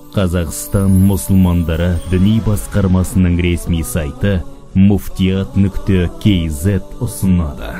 Қазақстан мұсылмандары діни басқармасының ресми сайты muftiyat.kz ұсынады.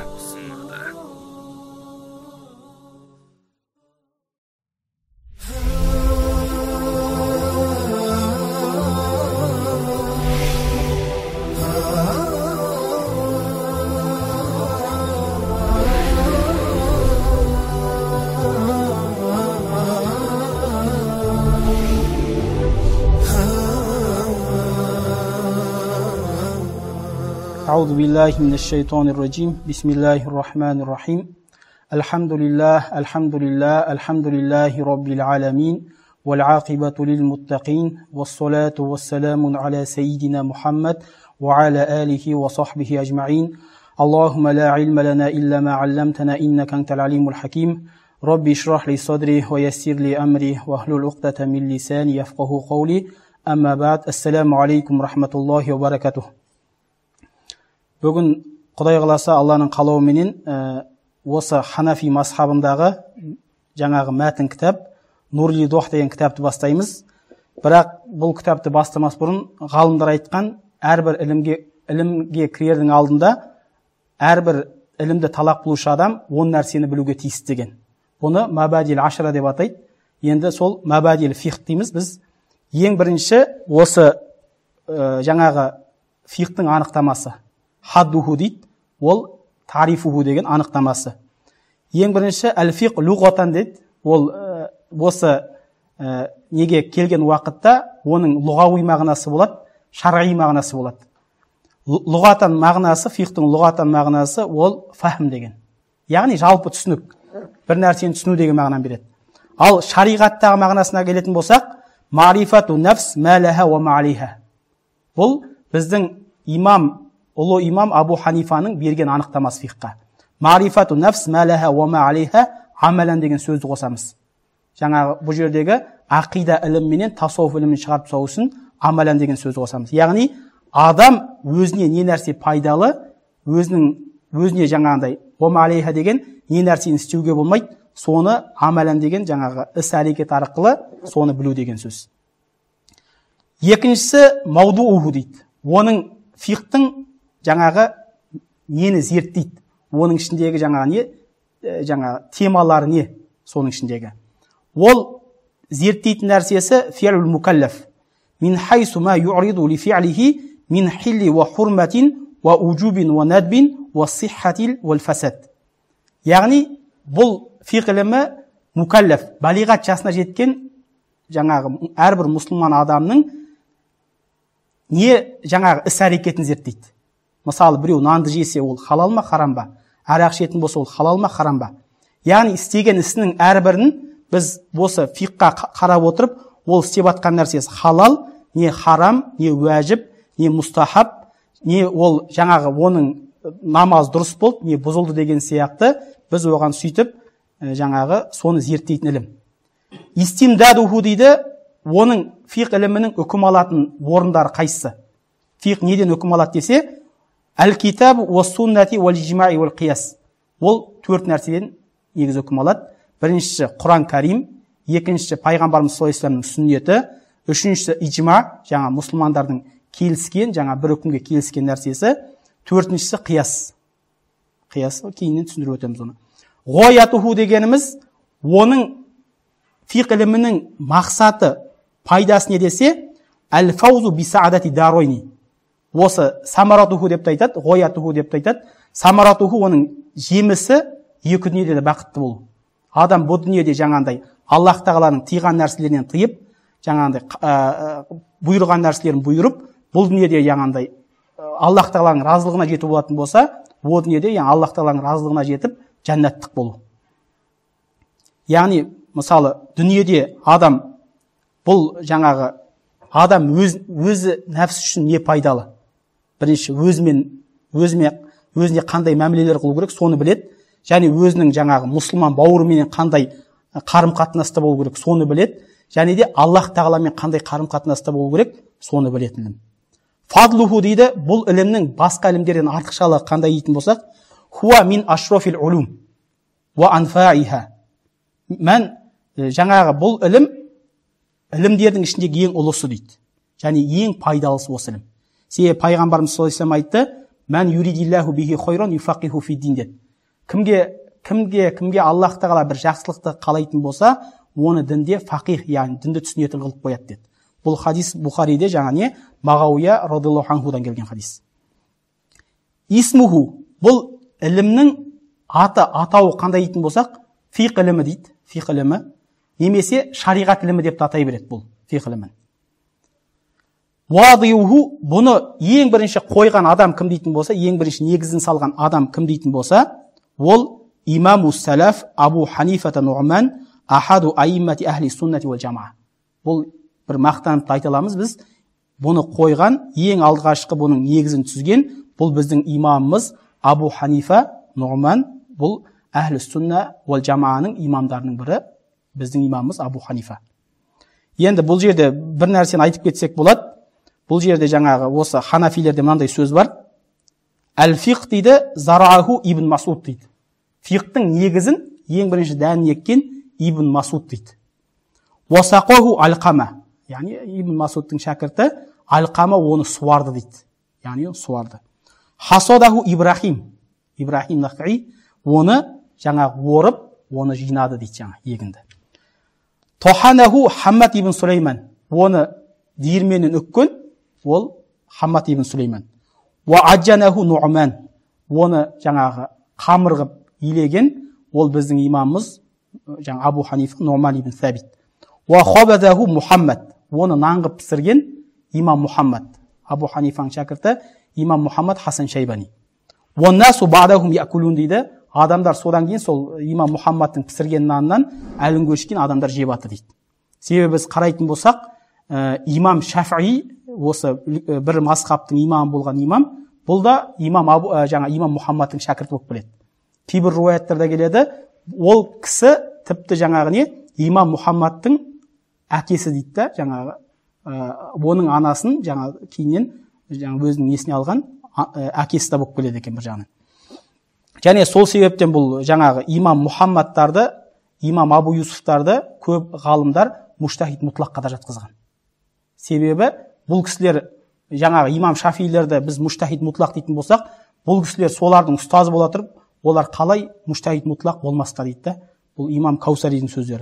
أعوذ بالله من الشيطان الرجيم بسم الله الرحمن الرحيم الحمد لله رب العالمين والعاقبة للمتقين والصلاة والسلام على سيدنا محمد وعلى آله وصحبه أجمعين اللهم لا علم لنا إلا ما علمتنا إنك أنت العليم الحكيم رب اشرح لي صدري ويسر لي أمري واحلل عقدة من لساني يفقهوا قولي أما بعد السلام عليكم ورحمة الله وبركاته. Бүгін Құдай қаласа Алланың қалауыменен осы Ханафи мазхабындағы жаңағы мәтін кітап Нур-и Дух деген кітапты бастаймыз. Бірақ бұл кітапты бастамас бұрын ғалымдар айтқан әрбір ілімге кірердің алдында әрбір ілімді талақ қылушы адам 10 нәрсені білуге тиіс деген. Бұны мабадил ашра деп атайды. Енді сол мабадил фиқ дейміз біз. Ең бірінші осы жаңағы фиқтың анықтамасы. Хаддуху дейді, ол тарифуху деген анықтамасы. Ең бірінші әл-фиқ лұғатан дейді, ол осы неге келген уақытта оның лұғауи мағынасы болады, шарғи мағынасы болады. Лұғатан мағынасы, фиқтың лұғатан мағынасы ол фахм деген. Яғни жалпы түсінік, бір нәрсені түсіну деген мағынаны береді. Ал шариғаттағы мағынасына келетін болсақ, марифату нафс мәләха ва маалиха. Бұл біздің ұлы имам Абу Ханифаның берген анықтамасы фиққа. Марифату нафс мәләха ва маалиха амалан деген сөзді қосамыз. Жаңағы бұл жердегі ақида ілімменен тасауф ілімін шығарып тастау үшін амалан деген сөзді қосамыз. Яғни адам өзіне не нәрсе пайдалы, өзіне жаңағындай ва маалиха деген не нәрсені істеуге болмайды, соны амалан деген жаңағы іс әрекет арқылы соны білу деген сөз. Екіншісі маудууху дейді. Оның фиқтың жаңағы нені зерттейді. Оның ішіндегі жаңағы темалары не соның ішіндегі. Ол зерттейтін нәрсесі фи'лул мукаллаф. Мин хайсу ма ю'риду ли фи'лихи мин хилли ва хурматин ва уджубин ва надбин ва сиххатил вал фасад. Яғни бұл фиқ ілімі мукаллаф, балиғат жасына жеткен жаңағы әрбір мұсылман адамның не жаңағы іс әрекетін зерттейді. Мысалы, біреу нанды жесе, ол халал ма, харам ба? Арақ ішетін болса, ол халал ма, харам ба? Яғни істеген ісінің әрбірін біз осы фиққа қарап отырып, ол істеп атқан нәрсесі халал, не харам, не уәжіп, не мустахаб, не ол жаңағы оның намаз дұрыс болды, не бұзылды деген сияқты біз оған сөйтіп жаңағы соны зерттейтін ілім. Истимдадуху дейді, оның фиқ ілімінің үкім алатын орындары қайсысы? Фиқ неден үкім алады десе, әл-китаб ва суннати вал ижмаи вал қияс. Ол 4 нәрседен негіз үкім алады. Біріншісі Құран Кәрим, екіншісі пайғамбарымыз саллаллаху алейхи вассаламның сүннеті, үшіншісі ижма, жаңа мұсылмандардың келіскен, жаңа бір үкімге келіскен нәрсесі, төртіншісі қияс. Қияс кейіннен түсіндіріп өтеміз оны. Ғоятуху дегеніміз оның фиқ ілімінің мақсаты, пайдасы не десе, әл-фаузу бисаадати даройни. Осы самаратуху деп айтады, ғоятуху деп айтады. Самаратуху оның жемісі екі дүниеде де бақытты болу. Адам бұл дүниеде жаңағындай Аллах тағаланың тыйған нәрселерінен тыйып, жаңағындай бұйырған нәрселерін бұйырып, бұл дүниеде жаңағындай Аллах тағаланың разылығына жету болатын болса, бұл дүниеде Аллах тағаланың разылығына жетіп жәннаттық болу. Яғни мысалы дүниеде адам бұл жаңағы адам өзі нәпсі үшін не пайдалы? Бірінші өзіне қандай мәмілелер қылу керек, соны біледі. Және өзінің жаңағы мұсылман бауырымен қандай қарым-қатынаста болу керек, соны біледі. Және де Аллах тағаламен қандай қарым-қатынаста болу керек, соны білетін ілім. Фадлуху дейді, бұл ілімнің басқа ілімдерден артықшылығы қандай дейтін болсақ, хуа мин ашрофил улум ва анфаиха. Жаңағы бұл ілім ілімдердің ішіндегі ең ұлысы дейді. Және ең пайдалысы осы ілім. Себебі пайғамбарымыз саллаллаху алейхи ва саллям айтты: "Мән юридиллаху бихи хойран юфақиху фид-дин" деді. Кімге Аллах тағала бір жақсылықты қалайтын болса, оны дінде фақих, яғни дінді түсінетін қылып қояды деді. Бұл хадис Бухариде жаңа не Мағауия радиллаху анхудан келген хадис. Исмуху, бұл ілімнің атауы қандай дейтін болсақ, фиқ ілімі дейді, фиқ ілімі, немесе шариғат ілімі деп атай береді бұл фиқ ілімін. Уадиуху, бұны ең бірінші қойған адам кім дейтін болса, ең бірінші негізін салған адам кім дейтін болса, ол имаму салаф Абу Ханифата Нуъман ахаду аиммати ахли суннати уал жамаа. Бұл бір мақтанып айта аламыз біз, бұны қойған, ең алғашқы бұның негізін түзген, бұл біздің имамымыз Абу Ханифа Нуъман, бұл ахли сунна уал жамааның имамдарының бірі, біздің имамымыз Абу Ханифа. Енді бұл жерде бір нәрсені айтып кетсек болады. Бұл жерде жаңағы осы ханафилерде мынандай сөз бар. Әл-фиқ дейді, зараху ибн Масуд дейді. Фиқтың негізін ең бірінші дәнін еккен ибн Масуд дейді. Уасақаху Алқама, яғни ибн Масудтың шәкірті Алқама оны суарды дейді. Яғни суарды. Хасадаһу Ибрахим Нахи оны жаңағы орып, оны жинады дейді, жаңа егінді. Тоханаху Хаммад ибн Сулейман, оны диірменін өккен, ол Хаммад ибн Сулейман. Ва аджанаху Нуъман, оны жаңағы қамырғып илеген, ол біздің имамымыз жаңа Абу Ханифа Нуъман ибн Сабит. Ва хабадаху Мухаммад, оны нанғып пісірген имам Мухаммад. Абу Ханифаның шәкірті имам Мухаммад Хасан Шайбани. Ва насу ба'дахум якулун дейді. Адамдар содан кейін сол имам Мухаммадтың пісірген нанынан әлін көшкен адамдар жеп аты дейді. Себебі біз қарайтын болсақ, имам Шафии, осы бір мазхабтың имамы болған имам, бұл да имам Мухаммадтың шәкірті болып келеді. Кейбір руаяттарда келеді, ол кісі тіпті жаңағы не имам Мухаммадтың әкесі дейді да, жаңағы оның анасын жаңағы кейіннен өзінің несіне алған әкесі да болып келеді екен бір жағынан. Және сол себептен бұл жаңағы имам Мухаммадтарды, имам Абу Юсуфтарды көп ғалымдар муштахид мұтлаққа да жатқызған. Себебі бұл кісілер жаңағы имам Шафилерді біз муштахид мұтлақ дейтін болсақ, бұл кісілер солардың ұстазы бола тұрып, олар қалай муштахид мұтлақ болмасқа дейді да. Бұл имам Каусаридің сөздері.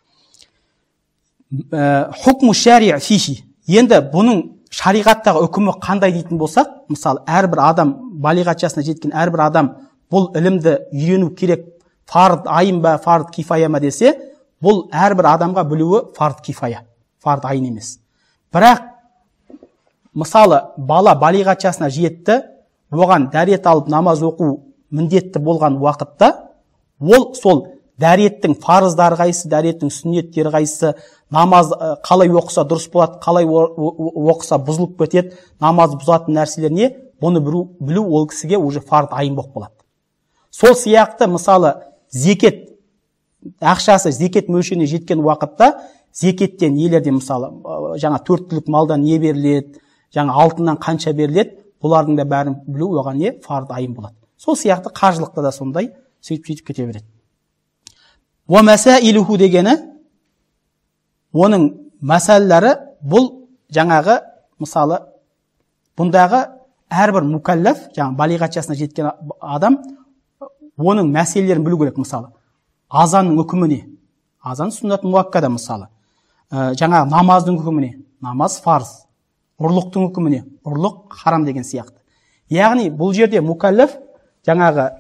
Хукму шари' фихи. Енді бұның шариғаттағы үкімі қандай дейтін болсақ, мысалы әрбір адам, балиғат жасына жеткен әрбір адам бұл ілімді үйрену керек, фард айын ба, фард кифая ма десе, бұл әрбір адамға білуі фард кифая, фард айын емес. Бірақ мысалы бала балиғат жасына жетті, оған дәрет алып намаз оқу міндетті болған уақытта, ол сол дәреттің фарыздары қайсы, дәреттің сүннеттері қайсы, намаз қалай оқыса дұрыс болады, қалай оқыса бұзылып кетеді, намаз бұзатын нәрселеріне бұны білу ол кісіге уже фард айын болып болады. Сол сияқты мысалы зекет ақшасы зекет мөлшеріне жеткен уақытта зекеттен елерде мысалы жаңа 4 түлік малдан не беріледі, жаңа алтыннан қанша беріледі, бұлардың да бәрін білу оған не фард айын болады. Сол сияқты қажылықта да сондай сөйтіп кете береді. Ва масаилуху дегені оның мәсәлелері бұл жаңағы мысалы бұндағы әрбір мукаллаф, жаңа балиғат жасына жеткен адам оның мәселелерін білу керек. Мысалы азанның үкімі не? Азан сүннат муаккада мысалы. Жаңағы намаздың үкімі не? Намаз фарз. Ұрлықтың үкімі не? Ұрлық харам деген сияқты. Яғни бұл жерде мукаллаф жаңағы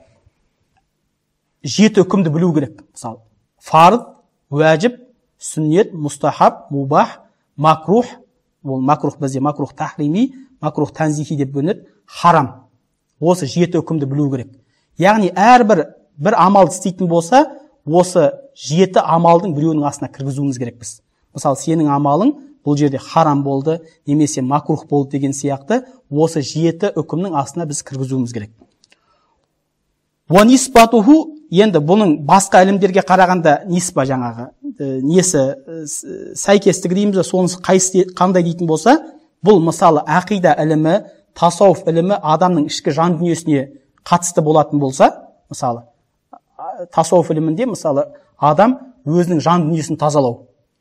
7 үкімді білу керек. Мысалы фард, уәжіп, сүннет, мустахаб, мубах, макрух, ол макрух бізде макрух тахрими, макрух танзихи деп бөлінеді, харам. Осы 7 үкімді білу керек. Яғни бір амалды істейтін болса, осы 7 амалдың біреуінің астына кіргізуіміз керек біз. Мысалы сенің амалың бұл жерде харам болды, немесе макрух болды деген сияқты, осы 7 үкімнің астына біз кіргізуіміз керек. Ва ниспатуху, енді бұның басқа ілімдерге қарағанда ниспа жаңағы несі сәйкестігі дейміз, сонысы қандай дейтін болса, бұл мысалы ақида ілімі, тасауф ілімі адамның ішкі жан дүниесіне қатысты болатын болса, мысалы тасауф ілімінде мысалы адам өзінің жан дүниесін тазалау,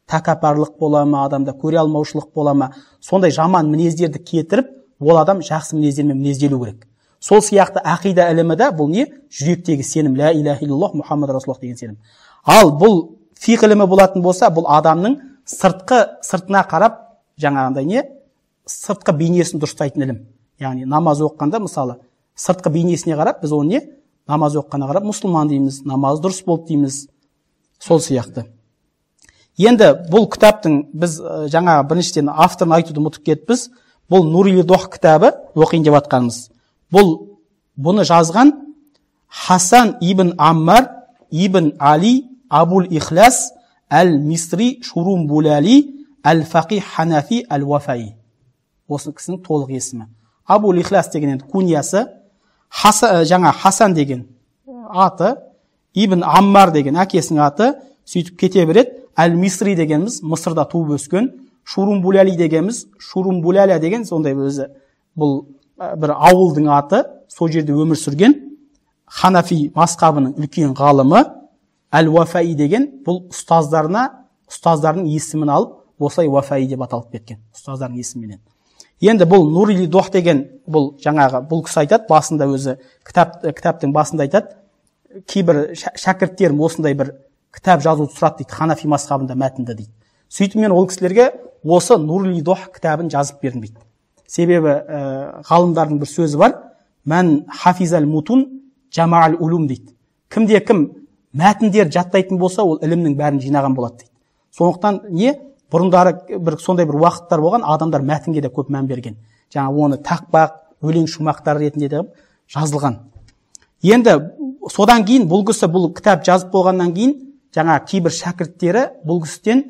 тәкаппарлық бола ма, адамда көре алмаушылық бола ма, сондай жаман мінездерді кетіріп, ол адам жақсы мінездермен мінезделу керек. Сол сияқты ақида ілімі де бұл не? Жүректегі сенім, ла иляха иллаллах Мұхаммад расулуллах деген сенім. Ал бұл фиқ ілімі болатын болса, бұл адамның сыртына қарап, жаңағындай не? Сыртқы бейнесін дұрыстайтын ілім. Яғни намаз оқығанда, мысалы, сыртқы бейнесіне қарап, біз оны не? Намаз оқығанға қарап мұсылман дейміз, намаз дұрыс болды дейміз. Сол сияқты. Енді бұл кітаптың біз жаңа біріншіден авторын айтуды ұмытып кетіппіз. Бұл Нурил Дох кітабы оқиын деп жатқанымыз. Бұны жазған Хасан ибн Аммар ибн Али Абул Ихлас әл-Мисри Шурум Булали әл-Фақи Ханафи әл-Вафаи. Осы кісінің толық есімі. Абул Ихлас деген енді куниясы, жаңа Хасан деген аты, Ибн Аммар деген әкесінің аты, сөйтіп кете береді. Әл-Мисри дегеніміз Мысырда туып өскен, Шурум Булали дегеніміз, Шурум Буляля деген сондай өзі бұл бір ауылдың аты, сол жерде өмір сүрген. Ханафи мазхабының үлкен ғалымы, Әл-Вафаи деген бұл ұстаздардың есімін алып, осылай Вафаи деп аталып кеткен, ұстаздардың есімінен. Енді бұл Нурил Дох деген бұл жаңағы бұл кісі айтады, басында өзі кітаптың басында айтады, кейбір шәкірттерім осындай бір кітап жазуды сұрады дейді, Ханафи мазхабында мәтінді дейді. Сөйтіп мен ол кісілерге осы Нурил Дох кітабын жазып бердім дейді. Себебі ғалымдардың бір сөзі бар, мән хафизал мутун жамаал улум дейді. Кімде кім мәтіндер жаттайтын болса, ол ілімнің бәрін жинаған болады дейді. Сондықтан не? Бұрындары бір сондай бір уақыттар болған, адамдар мәтінге де көп мән берген. Жаңа оны тақпақ, өлең шумақтары ретінде де жазылған. Енді содан кейін бұл кісі бұл кітап жазып болғаннан кейін, жаңа кейбір шәкірттері бұл кісіден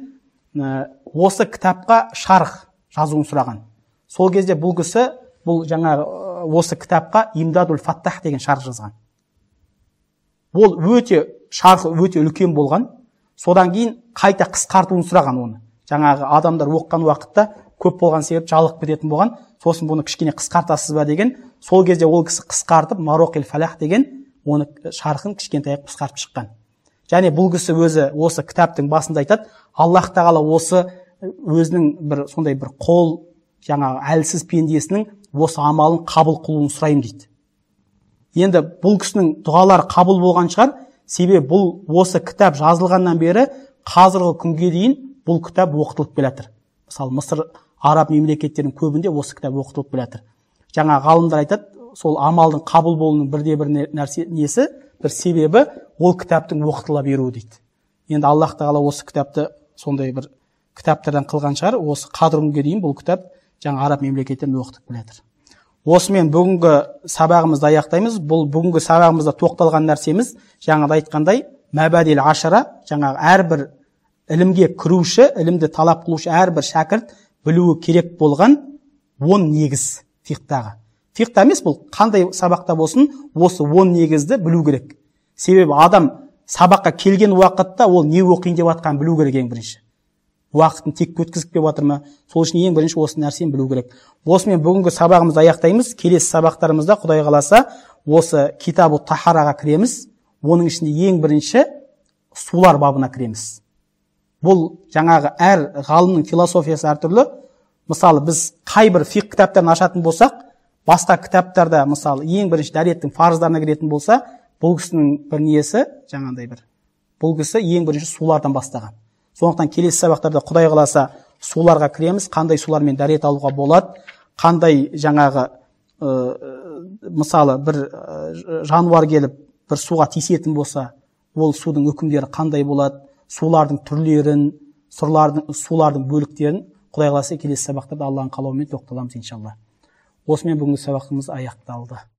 осы кітапқа шарх жазуын сұраған. Сол кезде бұл кісі бұл жаңа осы кітапқа Имдадул Фаттах деген шарх жазған. Ол шархы өте үлкен болған. Содан кейін қайта қысқартуын сұраған оны. Жаңағы адамдар оққан уақытта көп болған себеп жалығып кететін болған. Сосын бұны кішкене қысқартасыз ба деген. Сол кезде ол кісі қысқартып Марокил Фалах деген оны шархын кішкентай қысқартып шыққан. Және бұл кісі өзі осы кітаптың басында айтады, Аллах тағала осы өзінің бір сондай бір қол жаңағы әлсіз пендесінің осы амалын қабыл қылуын сұраймын дейді. Енді бұл кісінің дұғалары қабыл болған шығар, себебі бұл осы кітап жазылғаннан бері қазіргі күнге дейін бұл кітап оқытылып келатыр. Мысалы, Мысыр, араб мемлекеттерінің көбінде осы кітап оқытылып келатыр. Жаңа ғалымдар айтады, сол амалдың қабыл болуының бірде-бір несі, бір себебі ол кітаптың оқытыла беруі дейді. Енді Аллах тағала осы кітапты сондай бір кітаптардан қылған шығар, осы қазіргі күнге дейін бұл кітап жаңа араб мемлекеттерінде оқытылып келатыр. Осымен бүгінгі сабағымызды аяқтаймыз. Бұл бүгінгі сабағымызда тоқталған нәрсеміз, жаңада айтқандай, мәбәдел ашара, жаңағы әрбір ілімге кіруші, ілімді талап қылушы әрбір шәкірт білуі керек болған 10 негіз фиқтағы. Фиқта емес, бұл қандай сабақта болсын, осы 10 негізді білу керек. Себебі адам сабаққа келген уақытта ол не оқиын деп жатқанын білу керек ең бірінші. Уақытын тек өткізіп келіп жатыр ма? Сол үшін ең бірінші осы нәрсені білу керек. Осымен бүгінгі сабағымызды аяқтаймыз. Келесі сабақтарымызда Құдай қаласа осы китабу тахараға кіреміз. Оның ішінде ең бірінші сулар бабына кіреміз. Бұл жаңағы әр ғалымның философиясы әртүрлі. Мысалы, біз қай бір фиқ кітаптарын ашатын болсақ, басқа кітаптарда, мысалы, ең бірінші дәреттің фарыздарына кіретін болса, бұл кісінің бір ниесі, жаңағындай бір, бұл кісі ең бірінші сулардан бастаған. Сондықтан келесі сабақтарда Құдай қаласа суларға кіреміз, қандай сулармен дәрет алуға болады, қандай жаңағы мысалы бір жануар келіп бір суға тиісетін болса, ол судың үкімдері қандай болады, сулардың түрлерін, сулардың бөліктерін Құдай қаласа келесі сабақтарда Алланың қалауымен тоқталамыз иншалла. Осымен бүгінгі сабағымыз аяқталды.